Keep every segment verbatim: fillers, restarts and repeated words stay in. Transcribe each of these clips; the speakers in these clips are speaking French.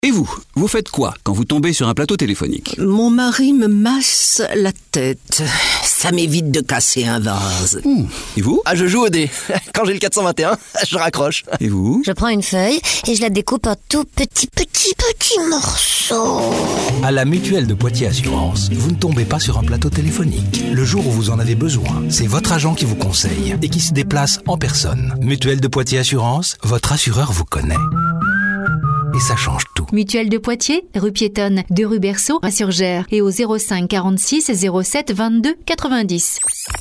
Et vous, vous faites quoi quand vous tombez sur un plateau téléphonique ? Mon mari me masse la tête. Ça m'évite de casser un vase. Mmh. Et vous ? Ah, je joue au dé. Quand j'ai le quatre cent vingt et un, je raccroche. Et vous ? Je prends une feuille et je la découpe en tout petits, petits, petits morceaux. À la Mutuelle de Poitiers Assurance, vous ne tombez pas sur un plateau téléphonique. Le jour où vous en avez besoin, c'est votre agent qui vous conseille et qui se déplace en personne. Mutuelle de Poitiers Assurance, votre assureur vous connaît. Et ça change tout. Mutuelle de Poitiers, rue piétonne de rue Berceau à Surgères et au zéro cinq quarante-six zéro sept vingt-deux quatre-vingt-dix.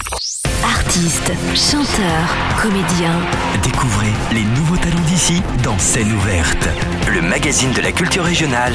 Artistes, chanteurs, comédiens. Découvrez les nouveaux talents d'ici dans Scène ouverte, le magazine de la culture régionale.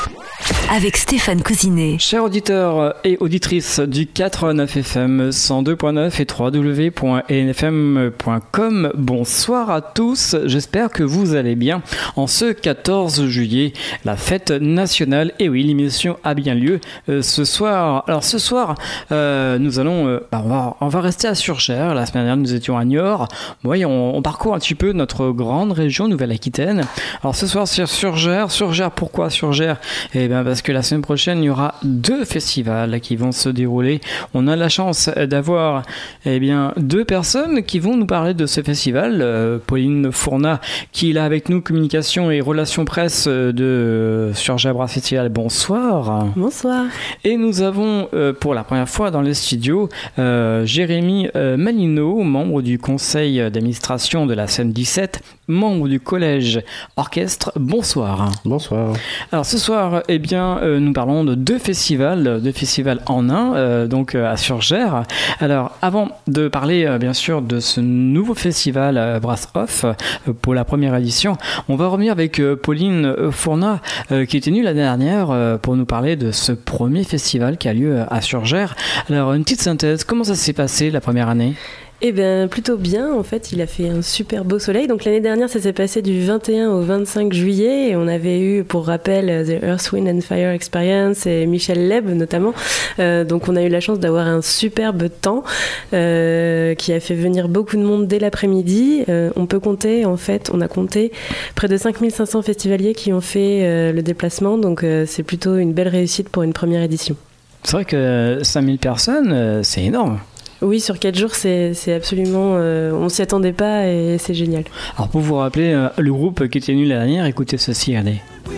Avec Stéphane Cousinet. Chers auditeurs et auditrices du quatre-vingt-neuf F M cent deux point neuf et w w w point n f m point com, bonsoir à tous, j'espère que vous allez bien. En ce quatorze juillet, la fête nationale, et oui, l'émission a bien lieu euh, ce soir. Alors ce soir, euh, nous allons, euh, bah, on, va, on va rester à Surgères. La semaine dernière, nous étions à Niort. Oui, on, on parcourt un petit peu notre grande région Nouvelle-Aquitaine. Alors ce soir, c'est Surgères. Surgères, pourquoi Surgères ? Eh bien, parce que la semaine prochaine, il y aura deux festivals qui vont se dérouler. On a la chance d'avoir eh bien, deux personnes qui vont nous parler de ce festival. Euh, Pauline Fournat, qui est là avec nous, communication et relations presse de Surgères Brass Festival. Bonsoir. Bonsoir. Et nous avons euh, pour la première fois dans les studios euh, Jérémy euh, Malino, membre du conseil d'administration de la scène dix-sept, membre du collège orchestre. Bonsoir. Bonsoir. Alors ce soir, eh bien, euh, nous parlons de deux festivals, deux festivals en un, euh, donc euh, à Surgères. Alors avant de parler euh, bien sûr de ce nouveau festival euh, Brass Off euh, pour la première édition, on va revenir avec euh, Pauline euh, Fournat euh, qui était venue l'année dernière euh, pour nous parler de ce premier festival qui a lieu à Surgères. Alors une petite synthèse, comment ça s'est passé la première année ? Eh bien, plutôt bien. En fait, il a fait un super beau soleil. Donc, l'année dernière, ça s'est passé du vingt et un au vingt-cinq juillet. Et on avait eu, pour rappel, The Earth, Wind and Fire Experience et Michel Leb, notamment. Euh, donc, on a eu la chance d'avoir un superbe temps euh, qui a fait venir beaucoup de monde dès l'après-midi. Euh, on peut compter, en fait, on a compté près de cinq mille cinq cents festivaliers qui ont fait euh, le déplacement. Donc, euh, c'est plutôt une belle réussite pour une première édition. C'est vrai que cinq mille personnes, euh, c'est énorme. Oui, sur quatre jours, c'est, c'est absolument... Euh, on s'y attendait pas et c'est génial. Alors, pour vous rappeler, euh, le groupe qui était venu l'année dernière, écoutez ceci, allez.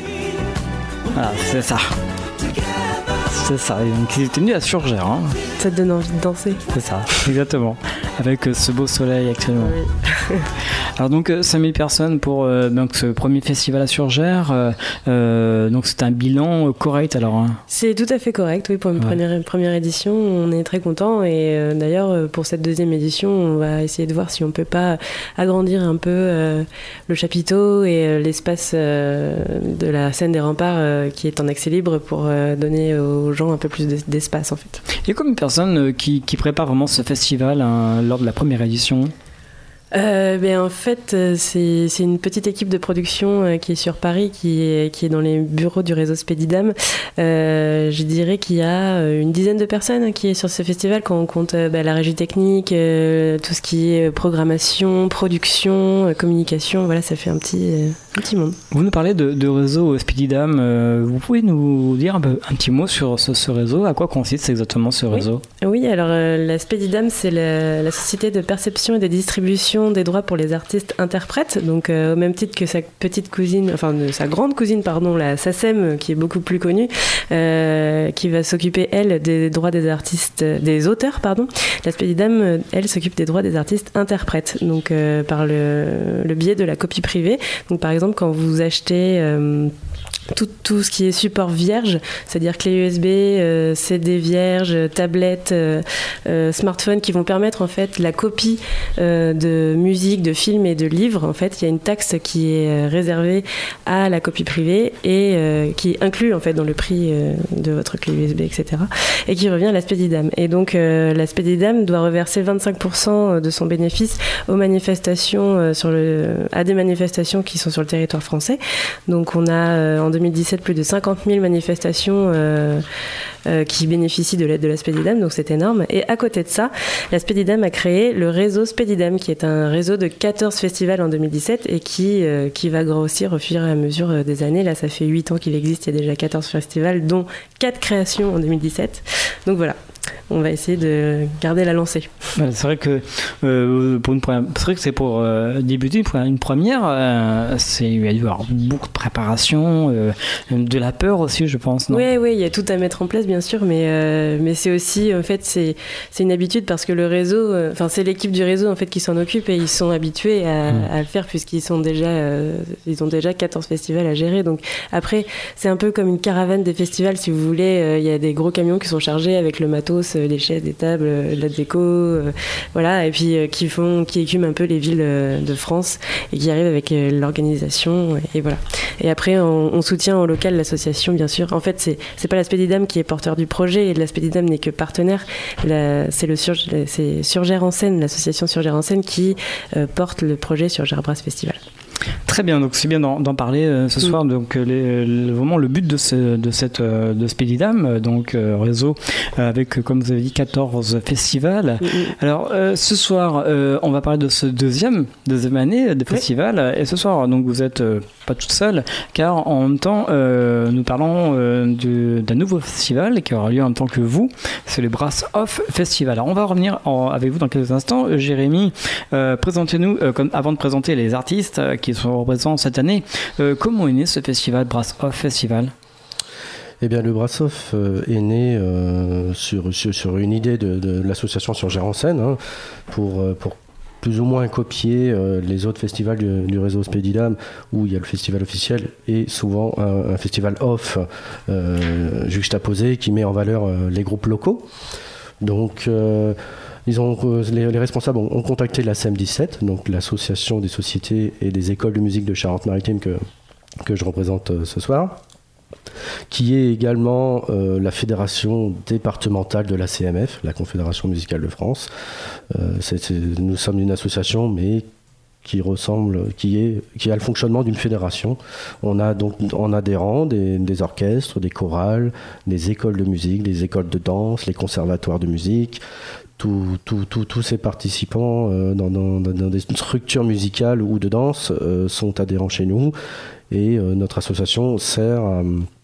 Voilà, c'est ça. C'est ça, donc ils étaient venus à Surgères. Hein. Ça te donne envie de danser. C'est ça, exactement. Avec ce beau soleil actuellement. Oui. Alors donc cinq mille personnes pour euh, donc, ce premier festival à Surgères. Euh, euh, donc c'est un bilan correct alors. Hein. C'est tout à fait correct, oui, pour une ouais. première, première édition. On est très contents et euh, d'ailleurs pour cette deuxième édition, on va essayer de voir si on peut pas agrandir un peu euh, le chapiteau et euh, l'espace euh, de la scène des remparts euh, qui est en accès libre pour euh, donner aux gens un peu plus d'espace en fait. Il y a combien de personnes qui, qui préparent vraiment ce festival hein, lors de la première édition ? Euh, ben en fait, c'est, c'est une petite équipe de production euh, qui est sur Paris, qui est, qui est dans les bureaux du réseau Spedidam. Euh, je dirais qu'il y a une dizaine de personnes qui est sur ce festival quand on compte euh, ben, la régie technique, euh, tout ce qui est programmation, production, euh, communication. Voilà, ça fait un petit, euh, un petit monde. Vous nous parlez de, de réseau Spedidam. Euh, vous pouvez nous dire un, peu, un petit mot sur ce, ce réseau ? À quoi consiste exactement ce réseau ? Oui, oui alors euh, la Spedidam, c'est la, la société de perception et de distribution des droits pour les artistes interprètes, donc euh, au même titre que sa petite cousine, enfin de sa grande cousine, pardon, la SACEM, qui est beaucoup plus connue, euh, qui va s'occuper, elle, des droits des artistes, des auteurs, pardon. La Spedidam, elle, s'occupe des droits des artistes interprètes, donc euh, par le, le biais de la copie privée. Donc par exemple, quand vous achetez... Euh, Tout, tout ce qui est support vierge, c'est-à-dire clé U S B, euh, C D vierge, tablette, euh, euh, smartphone, qui vont permettre en fait la copie euh, de musique, de films et de livres. En fait, il y a une taxe qui est réservée à la copie privée et euh, qui est inclue en fait dans le prix euh, de votre clé U S B, et cetera. Et qui revient à la Spedidam. Et donc euh, la Spedidam doit reverser vingt-cinq pour cent de son bénéfice aux manifestations euh, sur le, à des manifestations qui sont sur le territoire français. Donc on a euh, en deux mille dix-sept plus de cinquante mille manifestations euh, euh, qui bénéficient de l'aide de la Spedidam, donc c'est énorme. Et à côté de ça, la Spedidam a créé le réseau Spedidam, qui est un réseau de quatorze festivals en deux mille dix-sept et qui, euh, qui va grossir au fur et à mesure des années. Là, ça fait huit ans qu'il existe, il y a déjà quatorze festivals, dont quatre créations en deux mille dix-sept. Donc voilà. On va essayer de garder la lancée. Ouais, c'est vrai que euh, pour une première, c'est vrai que c'est pour euh, débuter pour une première, euh, c'est il va y avoir beaucoup de préparation, euh, de la peur aussi, je pense. Non oui, oui, il y a tout à mettre en place, bien sûr, mais euh, mais c'est aussi en fait c'est c'est une habitude parce que le réseau, enfin euh, c'est l'équipe du réseau en fait qui s'en occupe et ils sont habitués à, mmh. à le faire puisqu'ils sont déjà euh, ils ont déjà quatorze festivals à gérer. Donc après c'est un peu comme une caravane des festivals, si vous voulez. Il euh, y a des gros camions qui sont chargés avec le matos, des chaises, des tables, de la déco, euh, voilà, et puis euh, qui font, qui écument un peu les villes euh, de France et qui arrivent avec euh, l'organisation et, et voilà. Et après, on, on soutient en local l'association, bien sûr. En fait, c'est c'est pas la Spedidam qui est porteur du projet et la Spedidam n'est que partenaire. La, c'est le Sur, c'est Surgère en scène, l'association Surgère en scène qui euh, porte le projet Surgère Brass Festival. Très bien, donc c'est bien d'en, d'en parler euh, ce soir. Donc les, les, vraiment le but de, ce, de cette euh, de Spedidam, donc euh, réseau euh, avec comme vous avez dit quatorze festivals. Mm-hmm. Alors euh, ce soir, euh, on va parler de ce deuxième deuxième année de festival. Oui. Et ce soir, donc vous êtes euh, pas toute seule, car en même temps, euh, nous parlons euh, de, d'un nouveau festival qui aura lieu en même temps que vous. C'est le Brass Off Festival. Alors on va revenir en, avec vous dans quelques instants. Euh, Jérémy, euh, présentez-nous euh, comme avant de présenter les artistes euh, qui sont présents cette année. Euh, comment est né ce festival, Brass Off Festival ? Eh bien, le Brass Off euh, est né euh, sur, sur, sur une idée de, de l'association Surgère en scène, hein, pour, pour plus ou moins copier euh, les autres festivals du, du réseau Spedidam, où il y a le festival officiel et souvent un, un festival off euh, juxtaposé qui met en valeur euh, les groupes locaux. Donc, euh, Ils ont, les, les responsables ont, ont contacté la S E M dix-sept, donc l'association des sociétés et des écoles de musique de Charente-Maritime que, que je représente euh, ce soir, qui est également euh, la fédération départementale de la C M F, la Confédération musicale de France. Euh, c'est, c'est, nous sommes une association, mais qui ressemble, qui, est, qui a le fonctionnement d'une fédération. On a donc en adhérents des, des orchestres, des chorales, des écoles de musique, des écoles de danse, les conservatoires de musique. Tous tout, tout, tout ces participants euh, dans, dans, dans des structures musicales ou de danse euh, sont adhérents chez nous et euh, notre association sert à,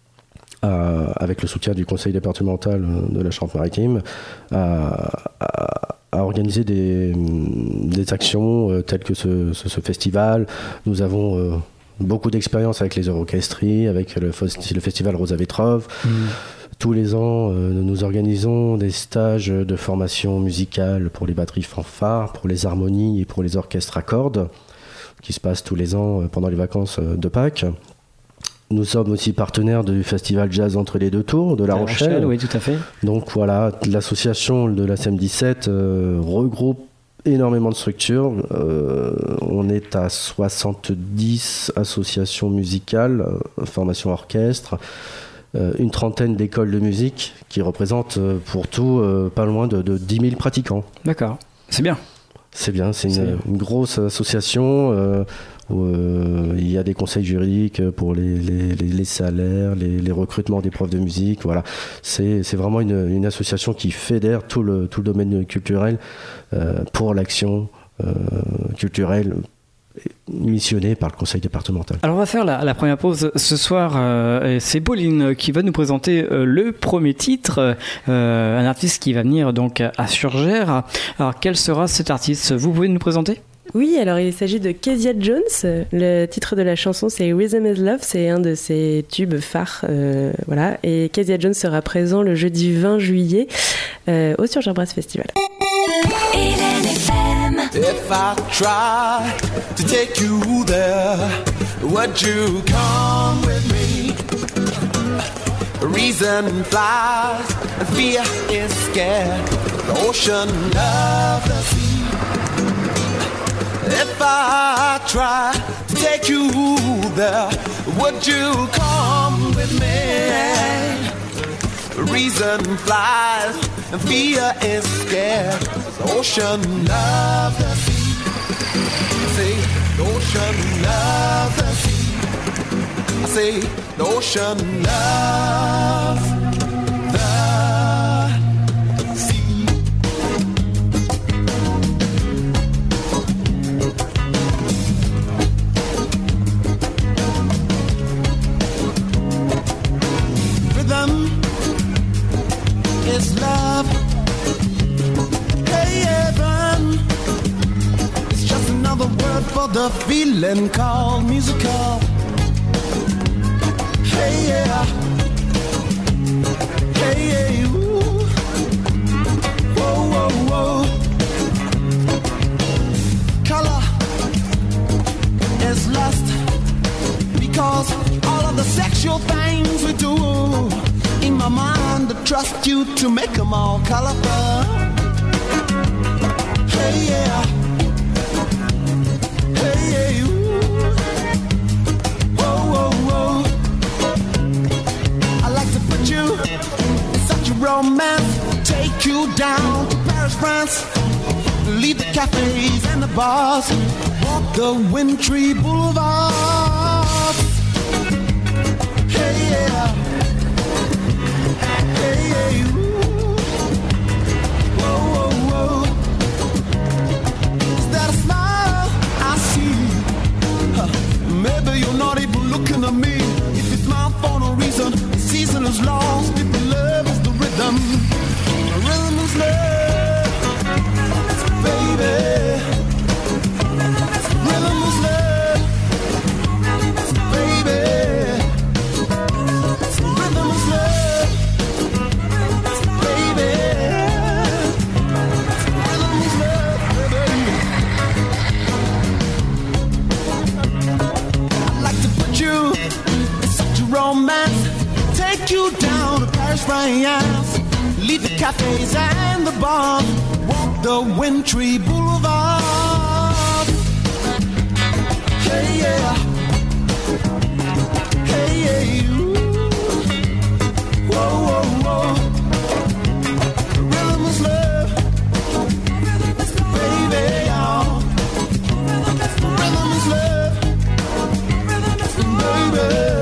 à, avec le soutien du conseil départemental de la Charente-Maritime à, à, à organiser des, des actions euh, telles que ce, ce, ce festival. Nous avons euh, beaucoup d'expérience avec les orchestries, avec le, le festival Rosa Vetrov. Mmh. Tous les ans, euh, nous organisons des stages de formation musicale pour les batteries fanfares, pour les harmonies et pour les orchestres à cordes, qui se passent tous les ans pendant les vacances de Pâques. Nous sommes aussi partenaires du festival Jazz entre les deux tours de La, la Rochelle. Rochelle. Oui, tout à fait. Donc voilà, l'association de la S E M dix-sept euh, regroupe énormément de structures. Euh, on est à soixante-dix associations musicales, euh, formation orchestre, Euh, une trentaine d'écoles de musique qui représentent euh, pour tout euh, pas loin de, de dix mille pratiquants. D'accord, c'est bien. C'est bien, c'est, c'est une, une grosse association euh, où euh, il y a des conseils juridiques pour les, les, les, les salaires, les, les recrutements des profs de musique. Voilà. C'est, c'est vraiment une, une association qui fédère tout le, tout le domaine culturel euh, pour l'action euh, culturelle missionné par le conseil départemental. Alors on va faire la, la première pause ce soir. Euh, c'est Pauline qui va nous présenter euh, le premier titre, euh, un artiste qui va venir donc à Surgère. Alors quel sera cet artiste ? Vous pouvez nous présenter ? Oui, alors il s'agit de Kezia Jones. Le titre de la chanson c'est Rhythm is Love, c'est un de ses tubes phares, euh, voilà. Et Kezia Jones sera présent le jeudi vingt juillet euh, au Surgère Brass Festival. If I try to take you there, would you come with me? Reason flies and fear is scared, the ocean of the sea. If I try to take you there, would you come with me? Reason flies and fear is scared, the ocean of the sea. I say, the ocean of the sea. I say, the ocean loves the sea. Rhythm is love. Hey, heaven, it's just another word for the feeling called musical. Hey, yeah. Hey, yeah, ooh. Whoa, whoa, whoa. Color is lust because all of the sexual things we do in my mind, I trust you to make them all colorful. Hey, yeah. Hey, yeah, ooh. Whoa, whoa, whoa. I like to put you in such a romance, take you down to Paris, France, leave the cafes and the bars, walk the wintry boulevards. Hey, yeah. Hey, yeah, ooh. Whoa, whoa, whoa. Is that a smile I see? Huh. Maybe you're not even looking at me. If you smile for no reason, the season is lost. If the love is the rhythm, the rhythm is love, baby. Rhythm is love, baby. Rhythm is love, baby. Rhythm is love, baby. I'd like to put you in such a romance, take you down to Paris, France, leave the cafes and the bars, walk the wintry boulevard. Hey, yeah. Hey, yeah, ooh. Whoa, whoa, whoa. Rhythm is love, baby, y'all. Rhythm is love, baby.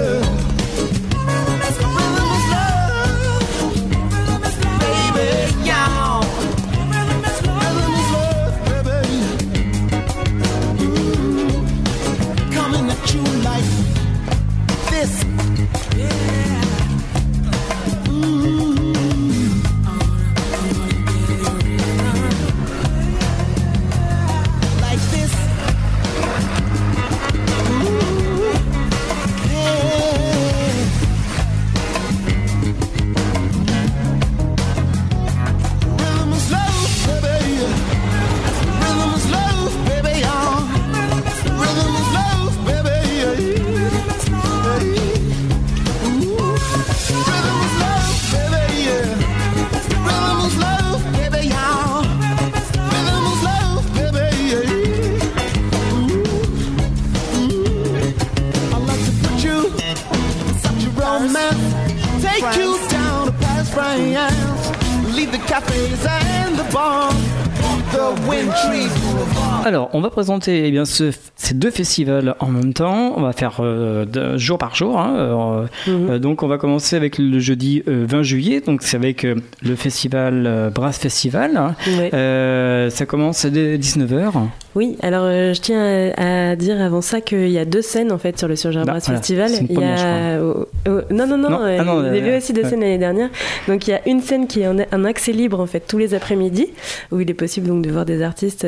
Alors, on va présenter eh bien, ce, ces deux festivals en même temps. On va faire euh, de, jour par jour. Hein, euh, mm-hmm. euh, donc, on va commencer avec le jeudi euh, vingt juillet. Donc, c'est avec euh, le festival euh, Brass Festival. Hein. Ouais. Euh, ça commence dès dix-neuf heures. Oui, alors euh, je tiens à, à dire avant ça qu'il y a deux scènes en fait sur le Surgère Brass voilà, Festival. C'est une il y a oh, oh, non non non, non, euh, ah non il y avait aussi deux ouais. scènes l'année dernière. Donc il y a une scène qui est en, en accès libre en fait tous les après-midi où il est possible donc de voir des artistes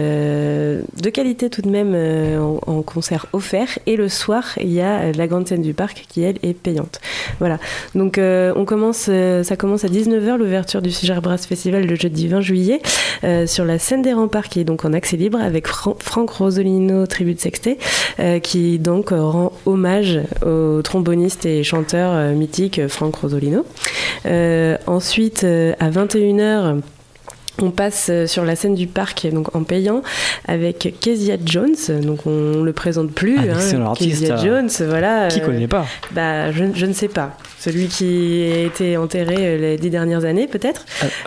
euh, de qualité tout de même euh, en, en concert offert, et le soir il y a la grande scène du parc qui elle est payante. Voilà. Donc euh, on commence euh, ça commence à dix-neuf heures l'ouverture du Surgère Brass Festival le jeudi vingt juillet euh, sur la scène des Remparts qui est donc en accès libre avec Fran- Franck Rosolino Tribute Sextet euh, qui donc euh, rend hommage au tromboniste et chanteur euh, mythique Franck Rosolino. Euh, ensuite euh, à vingt et une heures on passe sur la scène du parc donc en payant avec Kezia Jones, donc on ne le présente plus. Ah, c'est un artiste. Kezia Jones, voilà. Qui ne connaît pas? Bah, je, je ne sais pas. Celui qui a été enterré les dix dernières années, peut-être.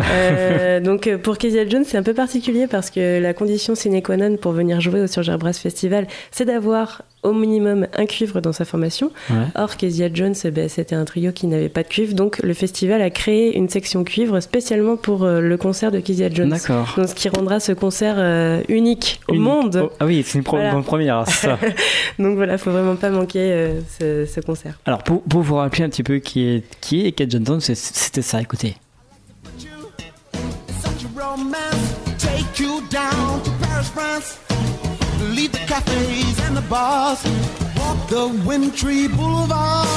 euh, donc pour Kezia Jones, c'est un peu particulier parce que la condition sine qua non pour venir jouer au Surgère Brass Festival, c'est d'avoir au minimum un cuivre dans sa formation. Ouais. Or, Kezia Jones, eh ben, c'était un trio qui n'avait pas de cuivre, donc le festival a créé une section cuivre spécialement pour euh, le concert de Kezia Jones. D'accord. Donc, ce qui rendra ce concert euh, unique au Unique. monde. Oh, ah oui, c'est une pro- Voilà. bonne première, ça. Donc voilà, faut vraiment pas manquer euh, ce, ce concert. Alors, pour, pour vous rappeler un petit peu qui est, qui est Kezia Jones, c'est- c'était ça, écoutez. Such a romance, take you down to Paris, France. Leave the cafes and the bars, walk the wintry boulevards.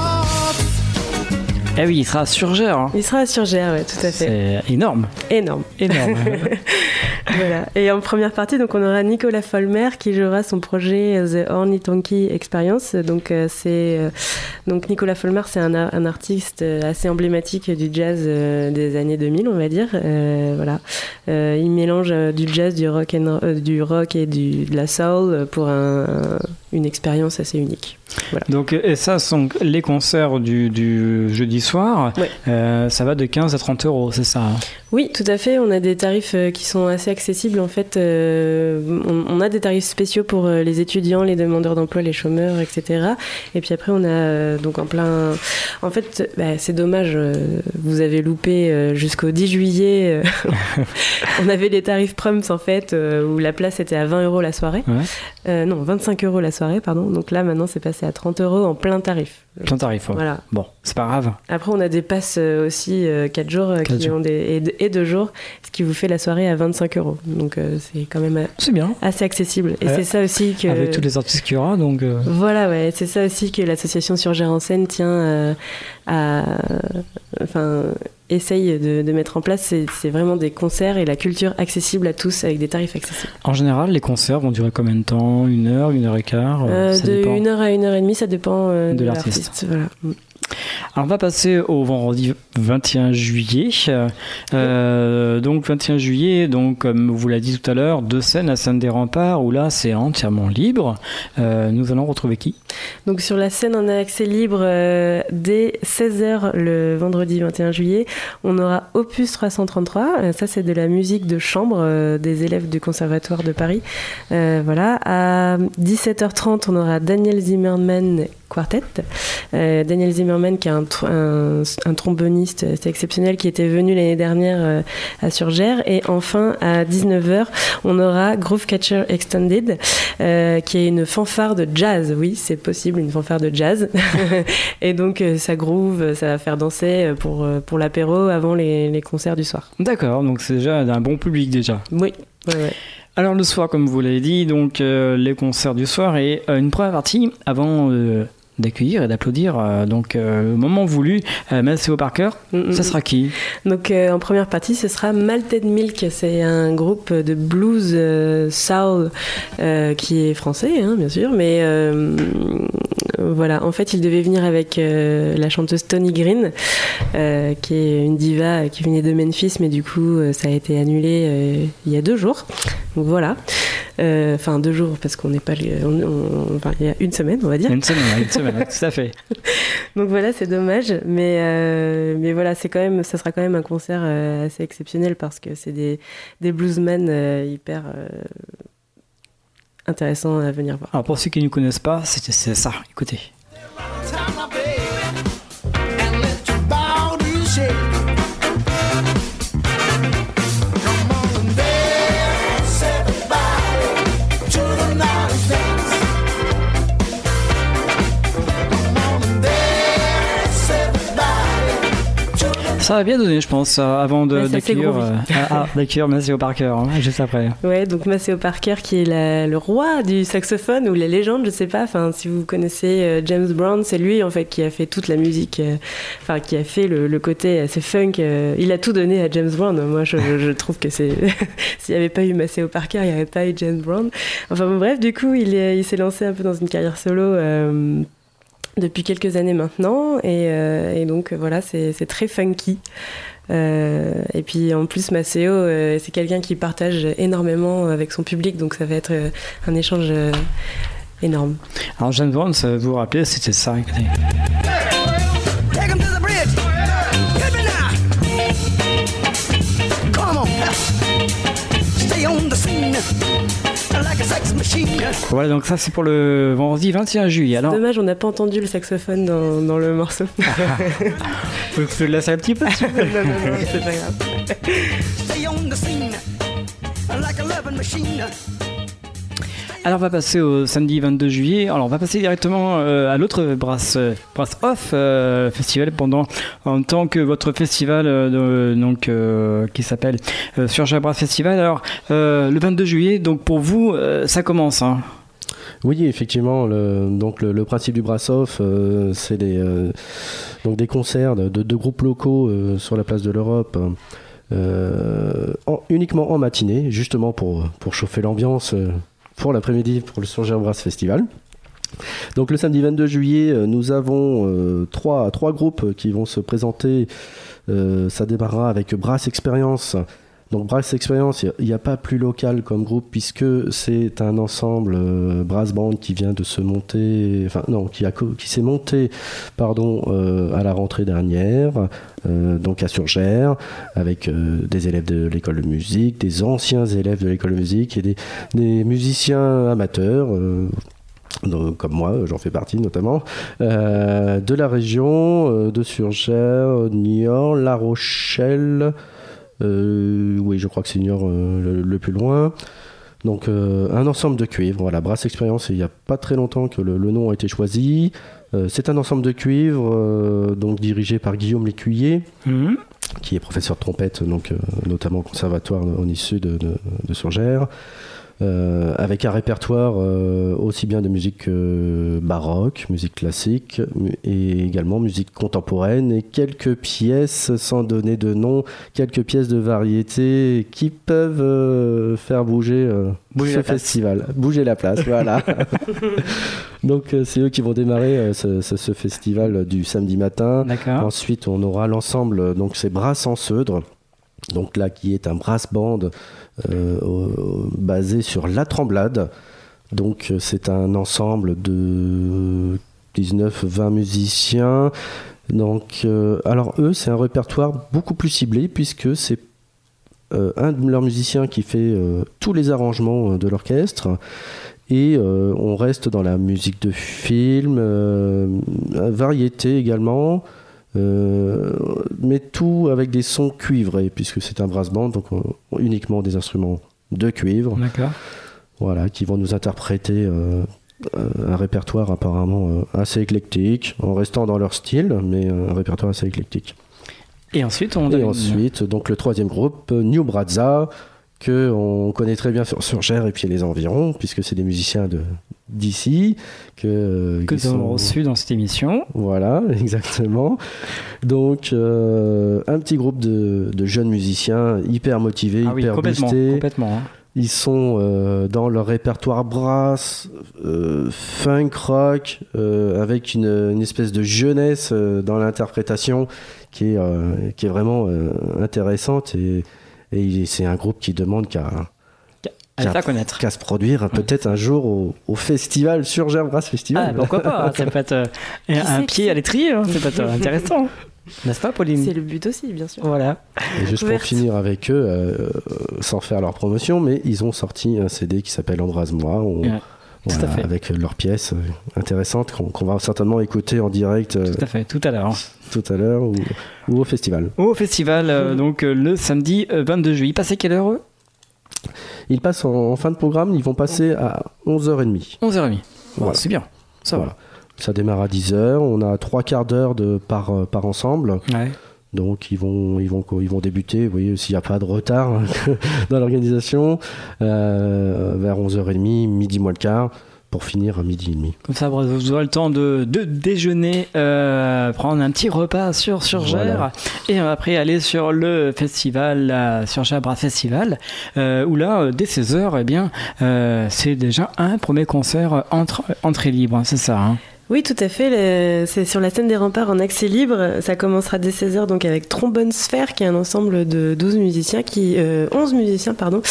Eh oui, il sera sur Gers. Hein. Il sera à Surgères, ouais, tout à fait. C'est énorme. Énorme. Énorme. Voilà. Et en première partie, donc, on aura Nicolas Folmer qui jouera son projet The Horny Tonky Experience. Donc, euh, c'est, euh, donc Nicolas Folmer, c'est un, un artiste assez emblématique du jazz euh, des années deux mille, on va dire. Euh, voilà. Euh, il mélange euh, du jazz, du rock, and, euh, du rock et du, de la soul pour un, un, une expérience assez unique. Voilà. Donc, et ça sont les concerts du, du jeudi soir. Ouais. Euh, ça va de quinze à trente euros, c'est ça hein? Oui, tout à fait. On a des tarifs euh, qui sont assez accessibles. En fait, euh, on, on a des tarifs spéciaux pour euh, les étudiants, les demandeurs d'emploi, les chômeurs, et cetera. Et puis après, on a euh, donc en plein. En fait, bah, c'est dommage. Euh, vous avez loupé euh, jusqu'au dix juillet. Euh, on avait les tarifs Prums en fait, euh, où la place était à vingt euros la soirée. Ouais. Euh, non, vingt-cinq euros la soirée, pardon. Donc là, maintenant, c'est passé à trente euros en plein tarif. Plein tarif, ouais. Voilà. Bon, c'est pas grave. Après, on a des passes euh, aussi euh, quatre jours euh, Quatre qui jours. ont des, et, deux- et deux jours, ce qui vous fait la soirée à vingt-cinq euros. Donc, euh, c'est quand même euh, C'est bien. assez accessible. Et Ouais. c'est ça aussi que. Avec tous les artistes qu'il y aura, donc. euh, Voilà, ouais. C'est ça aussi que l'association Surgères en scène tient euh, à. Enfin. Essaye de, de mettre en place, c'est, c'est vraiment des concerts et la culture accessible à tous avec des tarifs accessibles. En général, les concerts vont durer combien de temps? Une heure, une heure et quart? Euh, ça de dépend. une heure à une heure et demie, ça dépend euh, De de, l'artiste. l'artiste. Voilà. Alors on va passer au vendredi vingt et un juillet. Euh, donc vingt et un juillet, donc comme vous l'a dit tout à l'heure, deux scènes à Scène des Remparts où là c'est entièrement libre. Euh, nous allons retrouver qui? Donc sur la scène en accès libre euh, dès seize heures le vendredi vingt et un juillet, on aura Opus trois cent trente-trois. Euh, ça c'est de la musique de chambre euh, des élèves du Conservatoire de Paris. Euh, voilà. À dix-sept heures trente, on aura Daniel Zimmerman Quartet. Euh, Daniel Zimmerman qui est un, tr- un, un tromboniste c'est exceptionnel qui était venu l'année dernière euh, à Surgères. Et enfin à dix-neuf heures, on aura Groove Catcher Extended euh, qui est une fanfare de jazz. Oui, c'est possible, une fanfare de jazz. Et donc euh, ça groove, ça va faire danser pour, pour l'apéro avant les, les concerts du soir. D'accord, donc c'est déjà un bon public déjà. Oui, ouais, ouais. Alors le soir, comme vous l'avez dit, donc euh, les concerts du soir et euh, une première partie avant euh, d'accueillir et d'applaudir euh, donc euh, au moment voulu euh, Maceo Parker. Mm-mm. Ça sera qui? Donc euh, en première partie, ce sera Malted Milk. C'est un groupe de blues euh, soul euh, qui est français, hein, bien sûr, mais euh, voilà. En fait, il devait venir avec euh, la chanteuse Tony Green, euh, qui est une diva qui venait de Memphis, mais du coup, euh, ça a été annulé euh, il y a deux jours. Donc voilà. Euh, Enfin, deux jours, parce qu'on n'est pas. On, on, enfin, il y a une semaine, on va dire. Une semaine, une semaine, tout à fait. Donc voilà, c'est dommage, mais euh, mais voilà, c'est quand même, ça sera quand même un concert euh, assez exceptionnel parce que c'est des des bluesmen euh, hyper euh, intéressants à venir voir. Alors pour ceux qui ne connaissent pas, c'est, c'est ça. Écoutez. Ça va bien donner, je pense, avant de, Ouais, c'est assez d'accueillir, groovy. euh, ah, d'accueillir Maceo Parker, hein, juste après. Ouais, donc Maceo Parker qui est la- le roi du saxophone ou la légende, je sais pas. Enfin, si vous connaissez euh, James Brown, c'est lui en fait qui a fait toute la musique, euh, enfin qui a fait le, le côté assez funk. euh, il a tout donné à James Brown. Moi, je, je trouve que c'est s'il n'y avait pas eu Maceo Parker, il n'y aurait pas eu James Brown. Enfin bon, bref, du coup, il, est, il s'est lancé un peu dans une carrière solo. Euh, depuis quelques années maintenant et, euh, et donc voilà, c'est, c'est très funky euh, et puis en plus Maceo euh, c'est quelqu'un qui partage énormément avec son public, donc ça va être euh, un échange euh, énorme. Alors James Brown, ça vous rappelez, c'était ça, écoutez. Take him to the bridge. Hit me now. Come on. Stay on the scene like a sex machine. Voilà, donc ça c'est pour le vendredi vingt et un juillet. Alors... Dommage, on n'a pas entendu le saxophone dans, dans le morceau. Faut que je te laisse un petit peu. non, non, non, c'est pas grave. Alors on va passer au samedi vingt-deux juillet. Alors on va passer directement euh, à l'autre Brass, euh, Brass Off euh, Festival pendant en tant que votre festival euh, de, donc euh, qui s'appelle euh, Surgère Brass Festival. Alors euh, le vingt-deux juillet, donc pour vous euh, ça commence. Hein. Oui, effectivement. Le, donc le, le principe du Brass Off, euh, c'est des euh, donc des concerts de deux groupes locaux euh, sur la place de l'Europe. Euh, en, uniquement en matinée, justement pour pour chauffer l'ambiance. Euh, pour l'après-midi pour le Surgère Brass Festival. Donc le samedi vingt-deux juillet, nous avons euh, trois, trois groupes qui vont se présenter. Euh, ça démarrera avec Brass Experience. Donc Brass Experience, il n'y a, a pas plus local comme groupe puisque c'est un ensemble euh, brass band qui vient de se monter, enfin non, qui, a, qui s'est monté pardon, euh, à la rentrée dernière, euh, donc à Surgère, avec euh, des élèves de l'école de musique, des anciens élèves de l'école de musique et des, des musiciens amateurs. Euh, Donc, comme moi, j'en fais partie notamment, euh, de la région, euh, de Surgère, Niort, La Rochelle, euh, oui, je crois que c'est Niort euh, le, le plus loin. Donc, euh, un ensemble de cuivres, voilà, Brass Experience, il n'y a pas très longtemps que le, le nom a été choisi. Euh, c'est un ensemble de cuivres, euh, donc dirigé par Guillaume Lécuyer, mmh. qui est professeur de trompette, donc, euh, notamment au conservatoire en issue de, de, de Surgère. Euh, avec un répertoire euh, aussi bien de musique euh, baroque, musique classique et également musique contemporaine et quelques pièces, sans donner de nom, quelques pièces de variété qui peuvent euh, faire bouger, euh, bouger ce festival, bouger la place, voilà. Donc euh, c'est eux qui vont démarrer euh, ce, ce, ce festival du samedi matin. D'accord. Ensuite on aura l'ensemble, donc c'est Brass en Seudre. Donc là, qui est un brass band euh, euh, basé sur La Tremblade. Donc c'est un ensemble de dix-neuf vingt musiciens. Donc, euh, alors eux, c'est un répertoire beaucoup plus ciblé puisque c'est euh, un de leurs musiciens qui fait euh, tous les arrangements de l'orchestre. Et euh, on reste dans la musique de film, euh, variété également. Euh, mais tout avec des sons cuivrés puisque c'est un brass band, donc on, uniquement des instruments de cuivre. D'accord. Voilà, qui vont nous interpréter euh, un répertoire apparemment euh, assez éclectique, en restant dans leur style, mais un répertoire assez éclectique. Et ensuite, on et ensuite, donc le troisième groupe, New Brazza, que on connaît très bien sur Surgère et puis les environs, puisque c'est des musiciens de d'ici que que nous avons reçus dans cette émission. Voilà, exactement. Donc euh, un petit groupe de, de jeunes musiciens hyper motivés, ah hyper oui, complètement, boostés. Complètement. Hein. Ils sont euh, dans leur répertoire brass, euh, funk rock, euh, avec une, une espèce de jeunesse euh, dans l'interprétation qui est euh, qui est vraiment euh, intéressante et Et c'est un groupe qui demande qu'à, qu'à, connaître. qu'à se produire peut-être un jour au, au festival, Surgère Brass Festival. Ah, pourquoi pas, hein, ça peut être euh, un pied à l'étrier, hein, c'est peut être intéressant. N'est-ce pas, Pauline ? C'est le but aussi, bien sûr. Voilà. Et juste pour finir avec eux, euh, sans faire leur promotion, mais ils ont sorti un C D qui s'appelle Embrase-moi. On, ouais. Voilà, avec leurs pièces intéressantes qu'on, qu'on va certainement écouter en direct. Euh, tout à fait, tout à l'heure. Tout à l'heure ou, ou au festival. Au festival, euh, donc euh, le samedi euh, vingt-deux juillet. Ils passent à quelle heure eux ? Ils passent en, en fin de programme, ils vont passer à onze heures trente. onze heures trente, voilà. C'est bien, ça voilà. va. Ça démarre à dix heures, on a trois quarts d'heure de, par, par ensemble. Ouais. Donc ils vont, ils vont, ils vont débuter, vous voyez, s'il n'y a pas de retard dans l'organisation, euh, vers onze heures trente, midi moins le quart, pour finir à midi et demi. Comme ça, vous aurez le temps de, de déjeuner, euh, prendre un petit repas sur Surgère, voilà. Et après aller sur le festival, la Surgère Brass Festival, euh, où là, dès seize heures, eh bien, euh, c'est déjà un premier concert entre, entrée libre, hein, c'est ça, hein. Oui, tout à fait. Le, c'est sur la scène des Remparts en accès libre. Ça commencera dès seize heures donc avec Trombone Sphère, qui est un ensemble de douze musiciens, qui, euh, onze musiciens, pardon,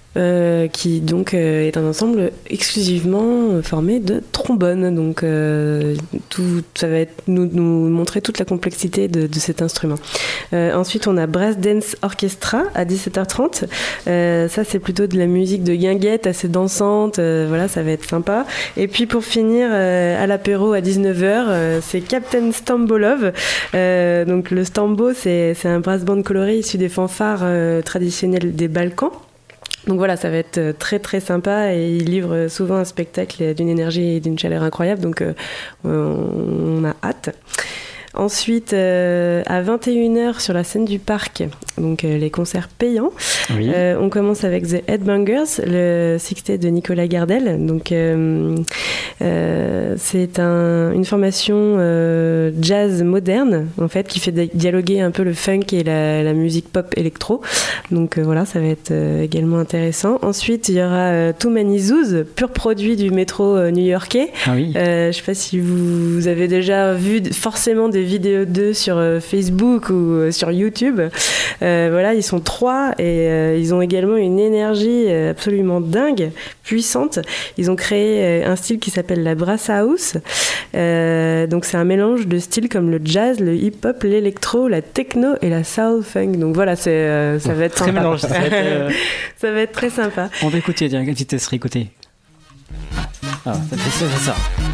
Euh, qui donc euh, est un ensemble exclusivement euh, formé de trombones. Donc euh, tout, ça va être nous, nous montrer toute la complexité de, de cet instrument. Euh, ensuite, on a Brass Dance Orchestra à dix-sept heures trente. Euh, ça, c'est plutôt de la musique de guinguette assez dansante. Euh, voilà, ça va être sympa. Et puis pour finir, euh, à l'apéro à dix-neuf heures, euh, c'est Captain Stambolov. Euh, donc le stambo, c'est, c'est un brass band coloré issu des fanfares euh, traditionnelles des Balkans. Donc voilà, ça va être très très sympa et il livre souvent un spectacle d'une énergie et d'une chaleur incroyable, donc euh, on a hâte. Ensuite, euh, à vingt et une heures sur la scène du parc, donc euh, les concerts payants. Oui. Euh, on commence avec The Headbangers, le sextet de Nicolas Gardel. Donc, euh, euh, c'est un, une formation euh, jazz moderne, en fait, qui fait dialoguer un peu le funk et la, la musique pop électro. Donc euh, voilà, ça va être euh, également intéressant. Ensuite, il y aura euh, Too Many Zoos, pur produit du métro euh, new-yorkais. Ah oui. Euh, je ne sais pas si vous, vous avez déjà vu forcément des vidéos d'eux sur euh, Facebook ou euh, sur YouTube. Euh, voilà, ils sont trois et euh, ils ont également une énergie euh, absolument dingue, puissante. Ils ont créé euh, un style qui s'appelle la Brass House. Euh, donc c'est un mélange de styles comme le jazz, le hip-hop, l'électro, la techno et la soul funk. Donc voilà, c'est, euh, ça va être très sympa. mélange, ça, va être, euh... ça va être très sympa. On va écouter, tiens, une petite test, écoutez. Ah, ça fait ça, ça.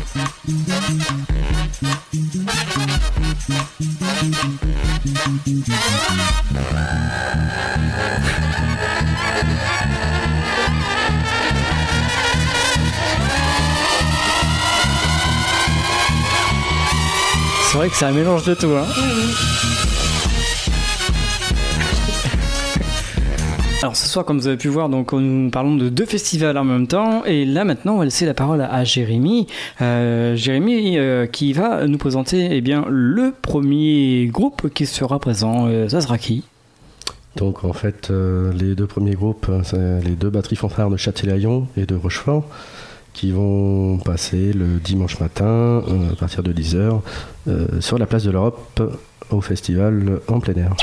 C'est vrai que c'est un mélange de tout, hein. Alors ce soir, comme vous avez pu voir, donc nous parlons de deux festivals en même temps, et là maintenant on va laisser la parole à, à Jérémy, euh, Jérémy euh, qui va nous présenter eh bien le premier groupe qui sera présent. Euh, ça sera qui ? Donc en fait, euh, les deux premiers groupes, c'est les deux batteries fanfares de Châtelaillon et de Rochefort, qui vont passer le dimanche matin euh, à partir de dix heures euh, sur la place de l'Europe au festival en plein air.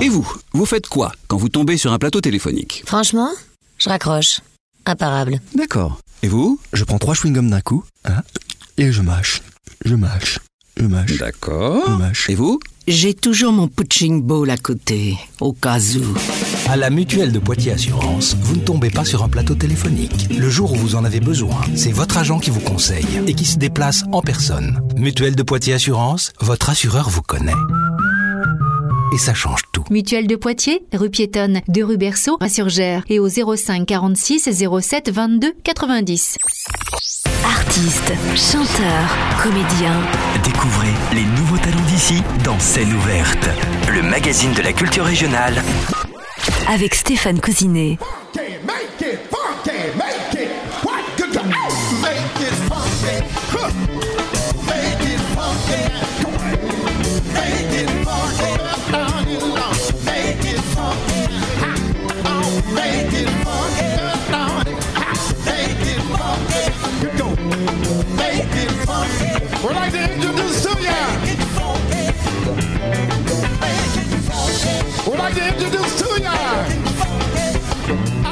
Et vous, vous faites quoi quand vous tombez sur un plateau téléphonique? Franchement, je raccroche. Imparable. D'accord. Et vous? Je prends trois chewing-gums d'un coup, hein, et je mâche, je mâche, je mâche. D'accord. Je mâche. Et vous? J'ai toujours mon punching ball à côté, au cas où. À la Mutuelle de Poitiers Assurance, vous ne tombez pas sur un plateau téléphonique. Le jour où vous en avez besoin, c'est votre agent qui vous conseille et qui se déplace en personne. Mutuelle de Poitiers Assurance, votre assureur vous connaît. Et ça change tout. Mutuelle de Poitiers, rue piétonne de rue Berceau à Surgères et au zéro cinq quarante-six zéro sept vingt-deux quatre-vingt-dix. Artistes, chanteurs, comédiens. Découvrez les nouveaux talents d'ici dans Scène ouverte, le magazine de la culture régionale. Avec Stéphane Cousinet. We'd like to introduce to ya. We'd like to introduce to ya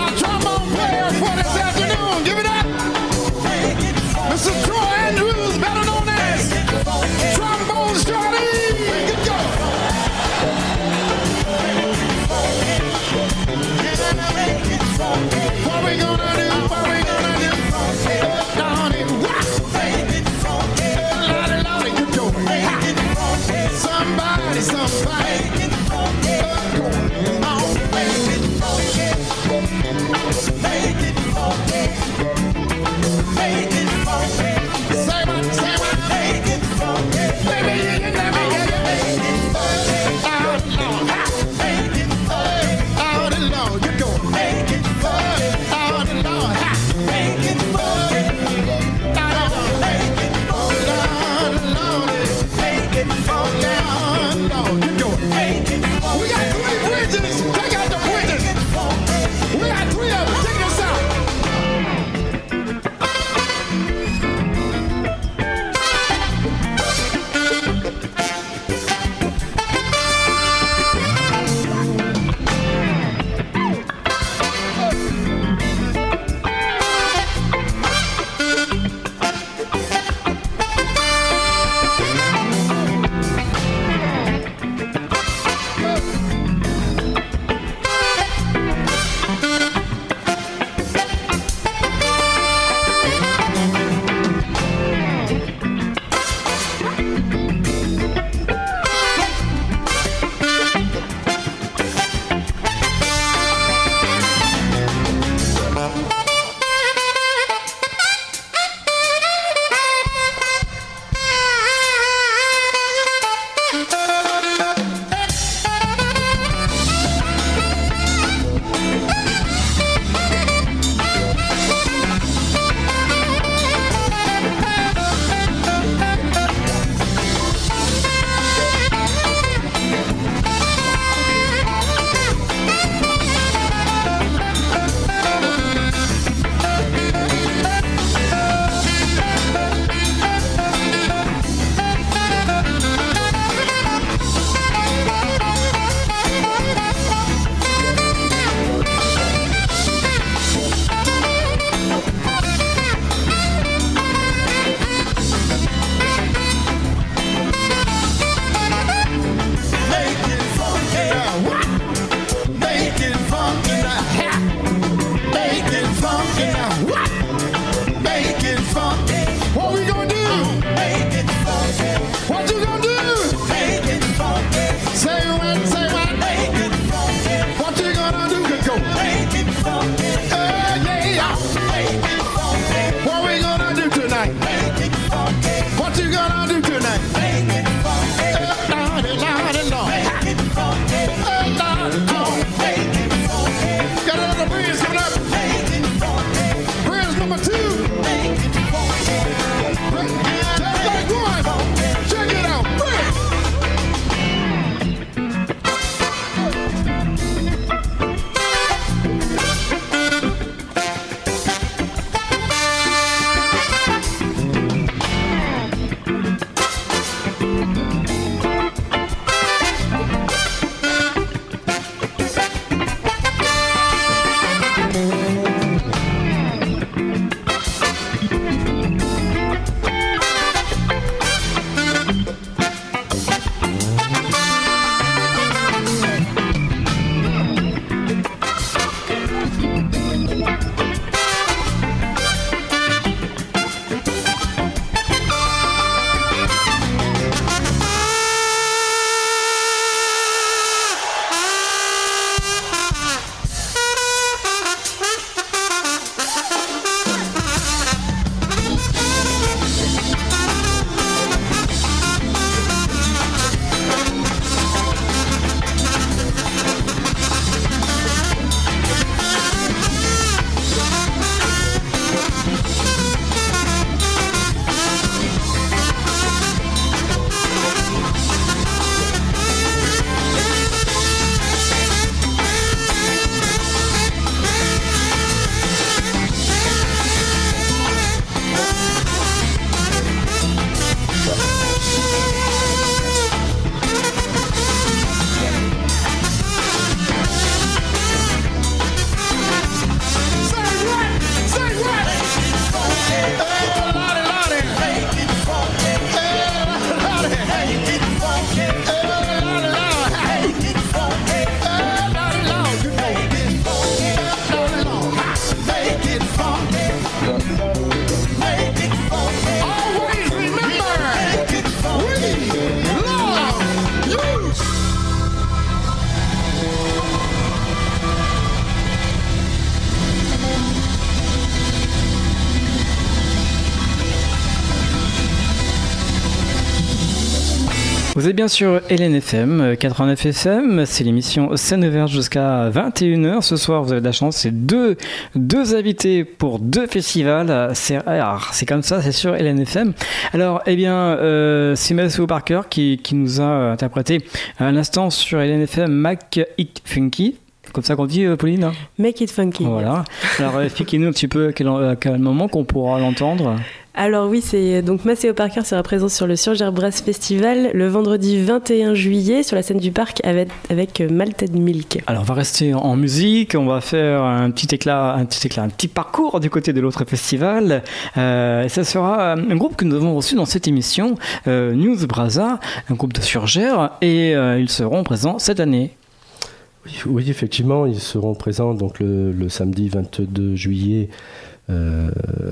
Vous êtes bien sur Hélène F M, quatre-vingt-neuf F M, c'est l'émission Scène ouverte jusqu'à vingt et une heures. Ce soir, vous avez de la chance, c'est deux, deux invités pour deux festivals. C'est rare, c'est comme ça, c'est sur Hélène F M. Alors, eh bien, euh, c'est Matthew Parker qui, qui nous a interprété à l'instant sur Hélène F M Make It Funky. Comme ça qu'on dit, Pauline ? Make It Funky. Voilà. Alors, expliquez-nous un petit peu à quel, à quel moment qu'on pourra l'entendre. Alors oui, c'est donc Maceo Parker sera présent sur le Surgère Brass Festival le vendredi vingt et un juillet sur la scène du parc avec, avec Malted Milk. Alors on va rester en musique, on va faire un petit éclat, un petit éclat, un petit parcours du côté de l'autre festival. Euh, et ça sera un groupe que nous avons reçu dans cette émission, euh, News Brazza, un groupe de Surgère, et euh, ils seront présents cette année. Oui, oui, effectivement, ils seront présents donc le, le samedi vingt-deux juillet. Euh,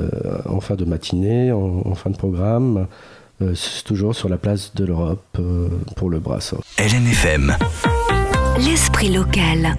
en fin de matinée, en, en fin de programme, euh, c'est toujours sur la place de l'Europe euh, pour le Brassov. Hélène F M. L'esprit local.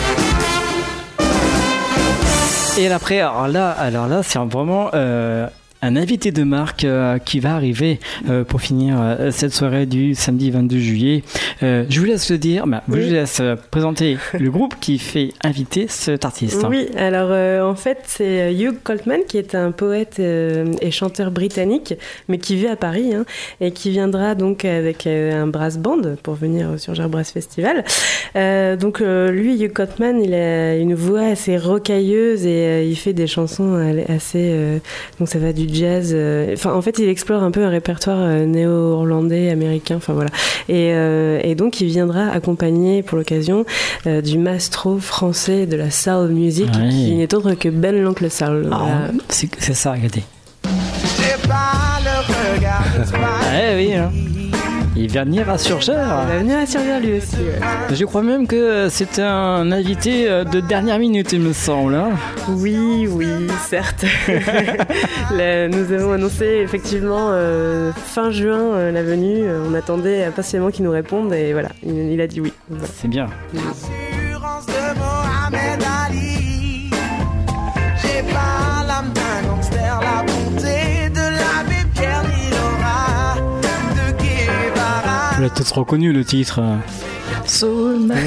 Et après, alors là, alors là c'est vraiment euh, un invité de marque euh, qui va arriver euh, pour finir euh, cette soirée du samedi vingt-deux juillet. Euh, je vous laisse le dire, bah, oui. je vous laisse euh, présenter le groupe qui fait inviter cet artiste. Oui, alors euh, en fait c'est Hugh Coltman qui est un poète euh, et chanteur britannique, mais qui vit à Paris hein, et qui viendra donc avec euh, un brass band pour venir sur Surgère Brass Festival. Euh, donc euh, lui, Hugh Coltman, il a une voix assez rocailleuse et euh, il fait des chansons assez... Euh, donc ça va du jazz. Euh, enfin, en fait, il explore un peu un répertoire euh, néo-irlandais, américain. Enfin voilà. Et, euh, et donc, il viendra accompagné pour l'occasion euh, du maestro français de la soul music, oui. qui n'est autre que Ben l'Oncle Soul. Ah, voilà. c'est, c'est ça, regardez. Eh oui, hein. Il va venir à Surgère. Il va venir à Surgère lui aussi. Ouais. Je crois même que c'était un invité de dernière minute, il me semble. Hein. Oui, oui, certes. Là, nous avons annoncé effectivement euh, fin juin euh, la venue. On attendait impatiemment qu'il nous réponde et voilà, il, il a dit oui. Voilà. C'est bien. L'assurance de Mohamed Ali. J'ai pas l'âme d'un gangster, la bonté de l'abbé Pierre Nilora. Vous l'avez tous reconnu le titre. Soul Man.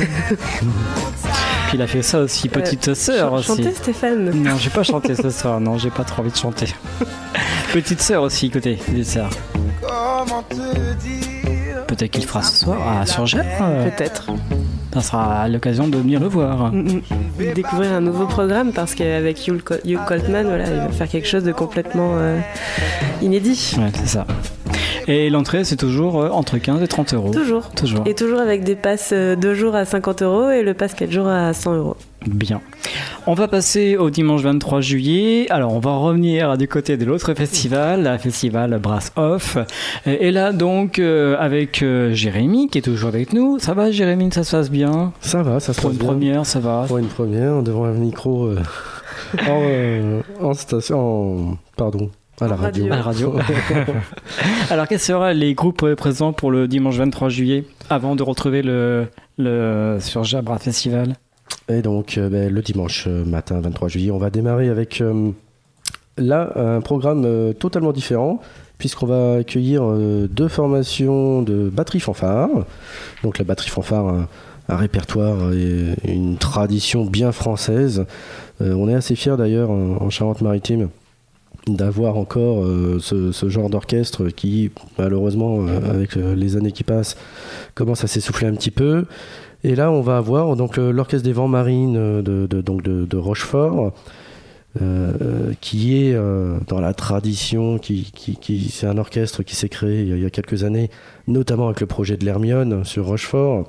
Puis il a fait ça aussi, Petite euh, Sœur aussi. Chanter Stéphane. Non, j'ai pas chanté ce soir, non, j'ai pas trop envie de chanter. Petite Sœur aussi, côté Petite Sœur. Comment te dire? Peut-être qu'il fera ce soir à Surgère. Euh, Peut-être. Ça sera l'occasion de venir le voir. Mm-hmm. Découvrir un nouveau programme parce qu'avec Hugh, Col- Hugh Coltman, voilà, il va faire quelque chose de complètement euh, inédit. Ouais, c'est ça. Et l'entrée, c'est toujours entre quinze et trente euros. Toujours. Toujours. Et toujours avec des passes deux jours à cinquante euros et le pass quatre jours à cent euros. Bien. On va passer au dimanche vingt-trois juillet. Alors, on va revenir du côté de l'autre festival, le festival Brass Off. Et là, donc, euh, avec euh, Jérémy, qui est toujours avec nous. Ça va, Jérémy, ça se passe bien? Ça va, ça se passe bien. Pour une première, ça va? Pour une première, devant un micro euh, en, euh, en station... En, pardon. À la radio. À la radio. Alors, quels seront les groupes présents pour le dimanche vingt-trois juillet avant de retrouver le, le Surgère Brass Festival? Et donc, euh, ben, le dimanche matin vingt-trois juillet, on va démarrer avec euh, là un programme euh, totalement différent, puisqu'on va accueillir euh, deux formations de batterie fanfare. Donc, la batterie fanfare, un, un répertoire et une tradition bien française. Euh, on est assez fiers d'ailleurs en, en Charente-Maritime d'avoir encore euh, ce, ce genre d'orchestre qui, malheureusement, euh, avec euh, les années qui passent, commence à s'essouffler un petit peu. Et là, on va avoir donc, l'Orchestre des Vents Marines de, de, donc de, de Rochefort, euh, qui est euh, dans la tradition, qui, qui, qui, c'est un orchestre qui s'est créé il y, a, il y a quelques années, notamment avec le projet de l'Hermione sur Rochefort.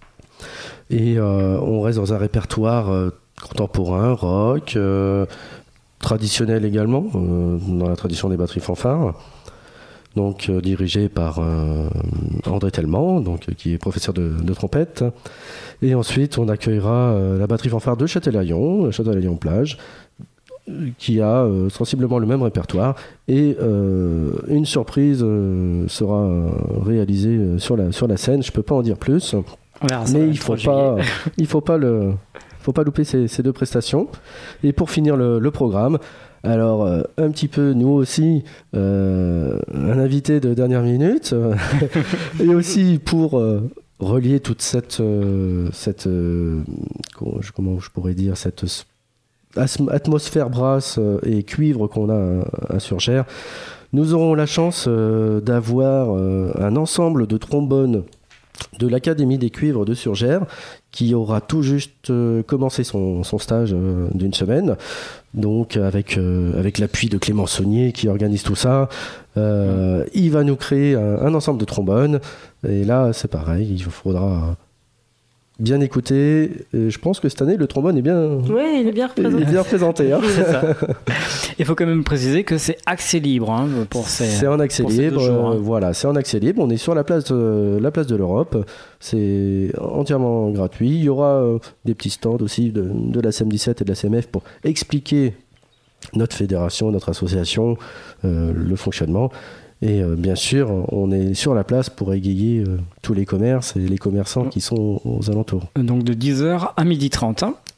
Et euh, on reste dans un répertoire euh, contemporain, rock, euh, traditionnel également, euh, dans la tradition des batteries fanfares. Donc euh, dirigé par euh, André Tellement, donc, euh, qui est professeur de, de trompette. Et ensuite, on accueillera euh, la batterie fanfare de Châtelaillon, Châtelaillon-Plage, qui a euh, sensiblement le même répertoire. Et euh, une surprise euh, sera euh, réalisée euh, sur, la, sur la scène. Je ne peux pas en dire plus. Verra, mais il ne faut pas, il faut pas, le, faut pas louper ces, ces deux prestations. Et pour finir le, le programme, alors, euh, un petit peu, nous aussi, euh, un invité de dernière minute, euh, et aussi pour euh, relier toute cette, euh, cette euh, comment je pourrais dire, cette atmosphère brass et cuivre qu'on a à, à Surgère, nous aurons la chance euh, d'avoir euh, un ensemble de trombones de l'Académie des cuivres de Surgère, qui aura tout juste euh, commencé son, son stage euh, d'une semaine, donc avec, euh, avec l'appui de Clément Saunier qui organise tout ça. Euh, il va nous créer un, un ensemble de trombones, et là c'est pareil, il faudra bien écouter. Et je pense que cette année le trombone est bien, ouais, il est bien représenté. Il est bien représenté hein. C'est ça. Il faut quand même préciser que c'est accès libre hein, pour ces C'est en accès libre, jours, hein. euh, voilà, c'est en accès libre. On est sur la place de, la place de l'Europe. C'est entièrement gratuit. Il y aura euh, des petits stands aussi de, de la C M dix-sept et de la C M F pour expliquer notre fédération, notre association, euh, le fonctionnement. Et euh, bien sûr, on est sur la place pour égayer euh, tous les commerces et les commerçants qui sont aux alentours. Donc de dix heures à midi trente. Hein.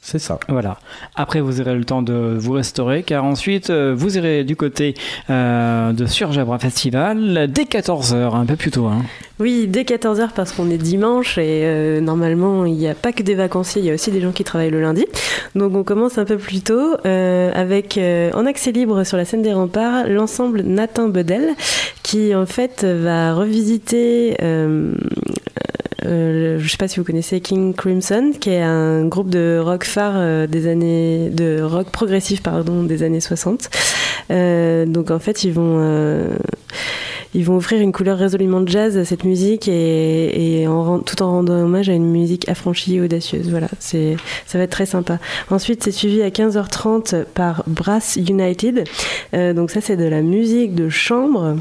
C'est ça. Voilà. Après, vous aurez le temps de vous restaurer, car ensuite, euh, vous irez du côté euh, de Surjabra Festival dès quatorze heures, un peu plus tôt. Hein. Oui, dès quatorze heures, parce qu'on est dimanche et euh, normalement, il n'y a pas que des vacanciers, il y a aussi des gens qui travaillent le lundi. Donc, on commence un peu plus tôt euh, avec, euh, en accès libre sur la scène des Remparts, l'ensemble Nathan Bedel, qui en fait va revisiter... Euh, Euh, je ne sais pas si vous connaissez King Crimson, qui est un groupe de rock phare euh, des années de rock progressif pardon des années soixante. Euh, donc en fait ils vont euh, ils vont offrir une couleur résolument jazz à cette musique et, et en, tout en rendant hommage à une musique affranchie et audacieuse. Voilà, c'est ça va être très sympa. Ensuite c'est suivi à quinze heures trente par Brass United. Euh, donc ça c'est de la musique de chambre.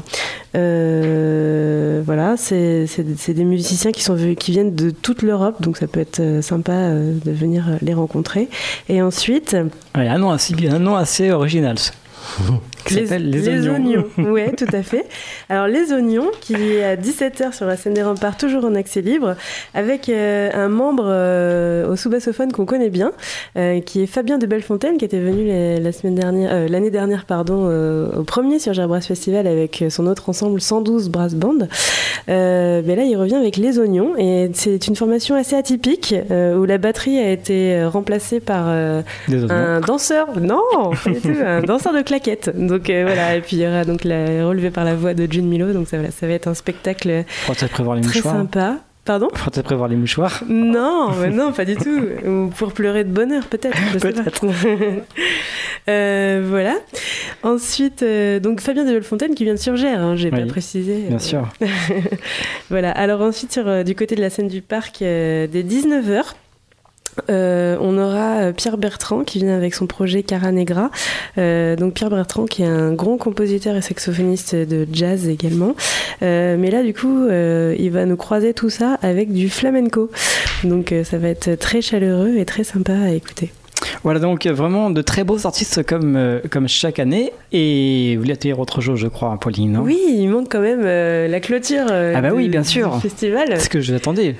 Euh, voilà, c'est, c'est, c'est des musiciens qui, sont, qui viennent de toute l'Europe, donc ça peut être sympa de venir les rencontrer. Et ensuite... Ouais, un, nom assez, un nom assez original. Qui les, s'appelle Les, les Oignons. Oignons. Oui, tout à fait. Alors, Les Oignons, qui est à dix-sept heures sur la scène des Remparts, toujours en accès libre, avec euh, un membre euh, au sous-bassophone qu'on connaît bien, euh, qui est Fabien de Bellefontaine, qui était venu la, la semaine dernière, euh, l'année dernière pardon, euh, au premier Surjabra Brass Festival avec son autre ensemble cent douze Brass Band. Euh, mais là, il revient avec Les Oignons, et c'est une formation assez atypique, euh, où la batterie a été remplacée par euh, un danseur, non, pas du tout, un danseur de claquettes. Donc euh, voilà, et puis il y aura donc la, relevé par la voix de June Milo, donc ça, voilà, ça va être un spectacle Faut-il prévoir les très mouchoirs sympa. Pardon ? Faut-il prévoir les mouchoirs ? Non, mais non, pas du tout. Ou pour pleurer de bonheur, peut-être. Je sais peut-être. pas. euh, voilà. Ensuite, euh, donc Fabien de Bellefontaine qui vient de Surgères, hein, j'ai oui, pas précisé. Bien sûr. Voilà. Alors ensuite, sur, euh, du côté de la scène du parc, euh, dès dix-neuf heures, Euh, on aura Pierre Bertrand qui vient avec son projet Cara Negra. Euh, donc Pierre Bertrand qui est un grand compositeur et saxophoniste de jazz également. Euh, mais là du coup, euh, il va nous croiser tout ça avec du flamenco. Donc euh, ça va être très chaleureux et très sympa à écouter. Voilà, donc vraiment de très beaux artistes comme, euh, comme chaque année. Et vous voulez dire autre chose, je crois, Pauline, non ? Oui, il manque quand même euh, la clôture euh, ah bah du, oui, bien sûr. du festival. C'est ce que je l'attendais.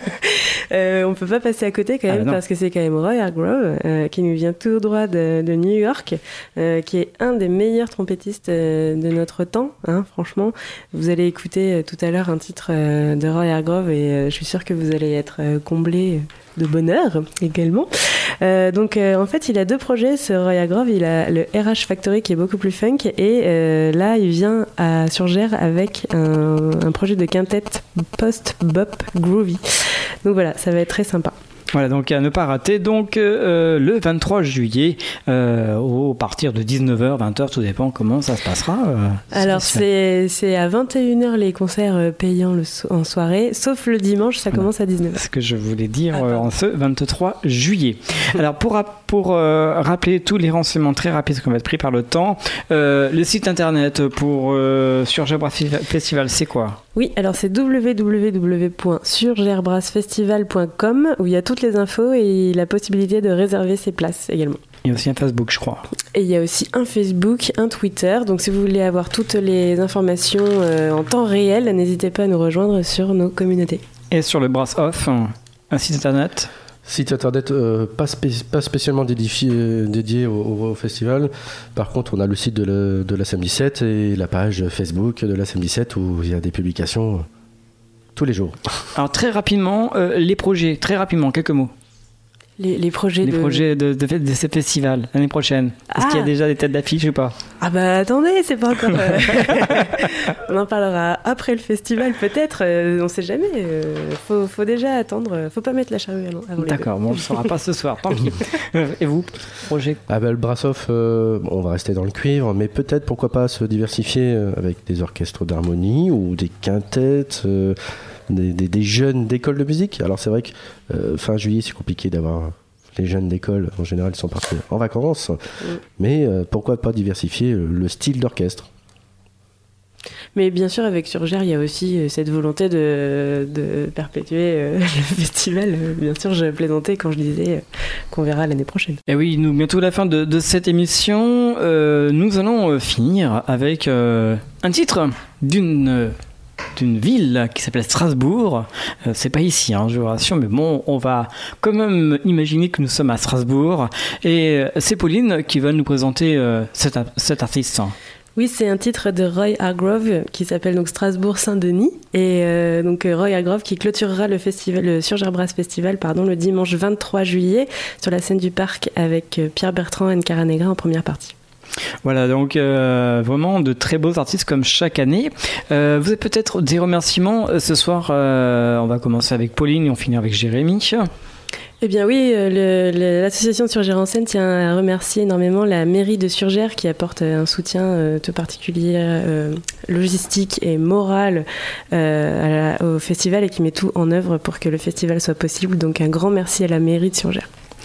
euh, on peut pas passer à côté quand même, ah, parce que c'est quand même Roy Hargrove euh, qui nous vient tout droit de, de New York, euh, qui est un des meilleurs trompettistes euh, de notre temps, hein, franchement. Vous allez écouter euh, tout à l'heure un titre euh, de Roy Hargrove et euh, je suis sûre que vous allez être euh, comblés de bonheur également. Euh, donc euh, en fait il a deux projets, ce Roy Hargrove. Il a le R H Factory qui est beaucoup plus funk et euh, là il vient à Surgères avec un, un projet de quintette post-bop groovy. Donc voilà, ça va être très sympa. Voilà, donc à ne pas rater. Donc euh, le vingt-trois juillet, euh, au partir de dix-neuf heures, vingt heures, tout dépend comment ça se passera. Euh, Alors c'est, c'est à vingt et une heures les concerts euh, payants le so- en soirée, sauf le dimanche, ça commence à dix-neuf heures. C'est ce que je voulais dire euh, en ce vingt-trois juillet. Alors pour, pour euh, rappeler tous les renseignements très rapides qu'on va être pris par le temps, euh, le site internet pour euh, Surjabra Festival, c'est quoi ? Oui, alors c'est w w w point surgerbrass festival point com où il y a toutes les infos et la possibilité de réserver ses places également. Il y a aussi un Facebook, je crois. Et il y a aussi un Facebook, un Twitter. Donc si vous voulez avoir toutes les informations euh, en temps réel, n'hésitez pas à nous rejoindre sur nos communautés. Et sur le Brass Off, un site internet ? Site internet euh, pas, spé- pas spécialement dédié, dédié au, au, au festival. Par contre, on a le site de la, de la S A M dix-sept et la page Facebook de la S A M dix-sept où il y a des publications euh, tous les jours. Alors très rapidement, euh, les projets, très rapidement, quelques mots. Les, les projets les de... projets de, de, de, de ce festival l'année prochaine. Est-ce ah. qu'il y a déjà des têtes d'affiche ou pas ? Ah bah attendez, c'est pas encore... Euh... on en parlera après le festival peut-être, euh, on sait jamais. Euh, faut, faut déjà attendre, faut pas mettre la charrue avant les D'accord, bon, on ne le saura pas ce soir, tant pis. Et vous, projet ? Ah bah le Brass-Off, euh, on va rester dans le cuivre, mais peut-être pourquoi pas se diversifier avec des orchestres d'harmonie ou des quintettes... Euh, Des, des, des jeunes d'école de musique. Alors c'est vrai que euh, fin juillet c'est compliqué d'avoir les jeunes d'école, en général ils sont partis en vacances, mmh. mais euh, pourquoi pas diversifier le style d'orchestre. Mais bien sûr avec Surgères il y a aussi cette volonté de, de perpétuer euh, le festival. Bien sûr je plaisantais quand je disais euh, qu'on verra l'année prochaine. Et oui, nous bientôt la fin de, de cette émission, euh, nous allons euh, finir avec euh, un titre d'une... Euh, d'une ville qui s'appelle Strasbourg. Euh, c'est pas ici, hein, je vous rassure, mais bon, on va quand même imaginer que nous sommes à Strasbourg. Et c'est Pauline qui va nous présenter euh, cet, cet artiste. Oui, c'est un titre de Roy Hargrove qui s'appelle donc Strasbourg Saint-Denis. Et euh, donc Roy Hargrove qui clôturera le festival, le Surgère Brass Festival, pardon, le dimanche vingt-trois juillet sur la scène du parc avec Pierre Bertrand et Cara Negra en première partie. Voilà, donc euh, vraiment de très beaux artistes comme chaque année. Euh, vous avez peut-être des remerciements ce soir. Euh, on va commencer avec Pauline et on finit avec Jérémy. Eh bien oui, le, le, l'association Surgère en scène tient à remercier énormément la mairie de Surgère qui apporte un soutien euh, tout particulier euh, logistique et moral euh, à la, au festival et qui met tout en œuvre pour que le festival soit possible. Donc un grand merci à la mairie de Surgère.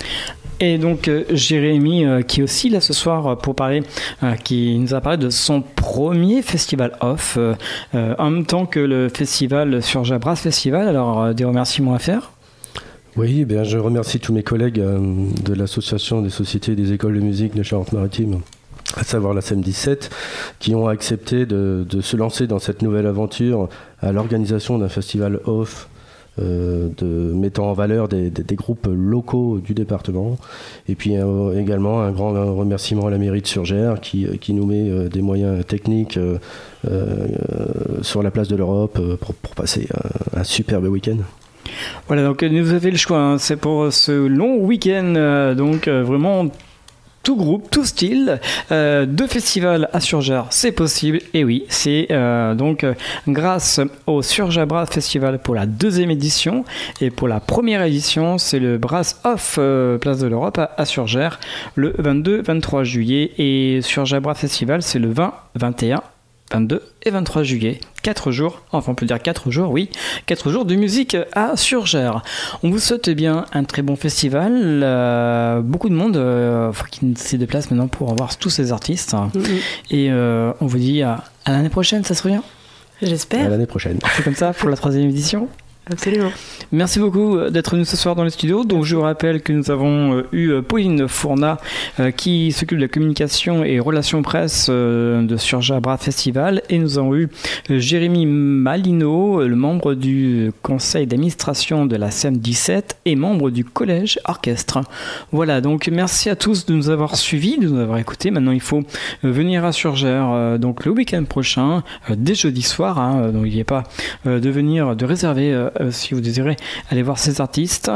Et donc euh, Jérémy euh, qui est aussi là ce soir euh, pour parler, euh, qui nous a parlé de son premier festival off euh, euh, en même temps que le festival Surgère Brass Festival. Alors euh, des remerciements à faire? Oui, eh bien, je remercie tous mes collègues euh, de l'association des sociétés et des écoles de musique de Charente-Maritime, à savoir la S E M dix-sept, qui ont accepté de, de se lancer dans cette nouvelle aventure à l'organisation d'un festival off euh, de, mettant en valeur des, des, des groupes locaux du département. Et puis euh, également un grand remerciement à la mairie de Surgère qui, qui nous met euh, des moyens techniques euh, euh, sur la place de l'Europe euh, pour, pour passer un, un superbe week-end. Voilà, donc vous avez le choix, hein, c'est pour ce long week-end, euh, donc euh, vraiment tout groupe, tout style, euh, de festival à Surgère, c'est possible, et oui, c'est euh, donc euh, grâce au Surgère Brass Festival pour la deuxième édition, et pour la première édition, c'est le Brass Off euh, Place de l'Europe à, à Surgère, le vingt-deux vingt-trois juillet, et Surgère Brass Festival, c'est le vingt, vingt et un, vingt-deux et vingt-trois juillet. quatre jours, enfin on peut dire quatre jours, oui, quatre jours de musique à Surgère. On vous souhaite bien un très bon festival, euh, beaucoup de monde euh, qui se déplace maintenant pour voir tous ces artistes. Mm-hmm. Et euh, on vous dit à, à l'année prochaine, ça serait bien? J'espère. À l'année prochaine. C'est comme ça pour la troisième édition. Absolument. Merci beaucoup d'être venu ce soir dans les studios. Donc je vous rappelle que nous avons eu Pauline Fournat euh, qui s'occupe de la communication et relations presse euh, de Surgère Brass Festival, et nous avons eu euh, Jérémy Malino, le membre du conseil d'administration de la S E M dix-sept et membre du collège orchestre. Voilà, donc merci à tous de nous avoir suivis, de nous avoir écoutés. Maintenant il faut euh, venir à Surgère euh, donc le week-end prochain, euh, dès jeudi soir, hein, donc il n'y a pas euh, de venir, de réserver euh, Euh, si vous désirez aller voir ces artistes.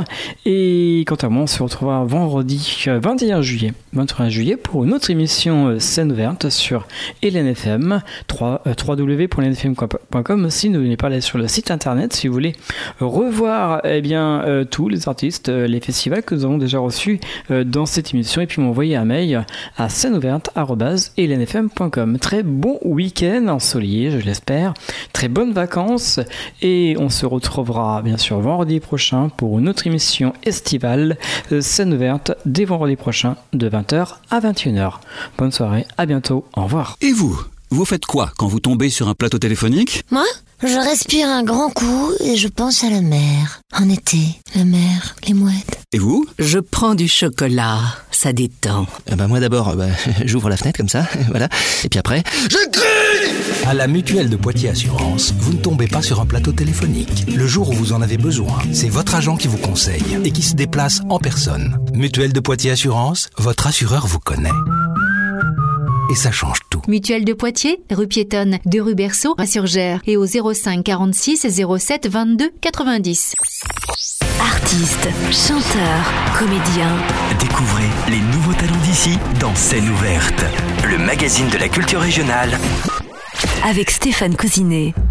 Et quant à moi, on se retrouvera vendredi vingt et un juillet pour une autre émission euh, scène ouverte sur L N F M, w w w point l n f m point com. Aussi, n'oubliez pas d'aller sur le site internet si vous voulez revoir eh bien, euh, tous les artistes, euh, les festivals que nous avons déjà reçus euh, dans cette émission, et puis m'envoyer un mail à scène ouverte arobase l n f m point com. Très bon week-end ensoleillé, je l'espère, très bonnes vacances, et on se retrouve bien sûr vendredi prochain pour une autre émission estivale, euh, scène ouverte, dès vendredi prochain de vingt heures à vingt et une heures. Bonne soirée, à bientôt, au revoir. Et vous, vous faites quoi quand vous tombez sur un plateau téléphonique? Moi, je respire un grand coup et je pense à la mer. En été, la mer, les mouettes. Et vous? Je prends du chocolat, ça détend. Euh, bah, moi d'abord, bah, j'ouvre la fenêtre comme ça, voilà. Et puis après, je crie! À la Mutuelle de Poitiers Assurance, vous ne tombez pas sur un plateau téléphonique. Le jour où vous en avez besoin, c'est votre agent qui vous conseille et qui se déplace en personne. Mutuelle de Poitiers Assurance, votre assureur vous connaît. Et ça change tout. Mutuelle de Poitiers, rue piétonne de rue Berceau à Surgère, et au zéro cinq quarante-six zéro sept vingt-deux quatre-vingt-dix. Artistes, chanteurs, comédiens. Découvrez les nouveaux talents d'ici dans Scène ouverte, le magazine de la culture régionale. Avec Stéphane Cousinet.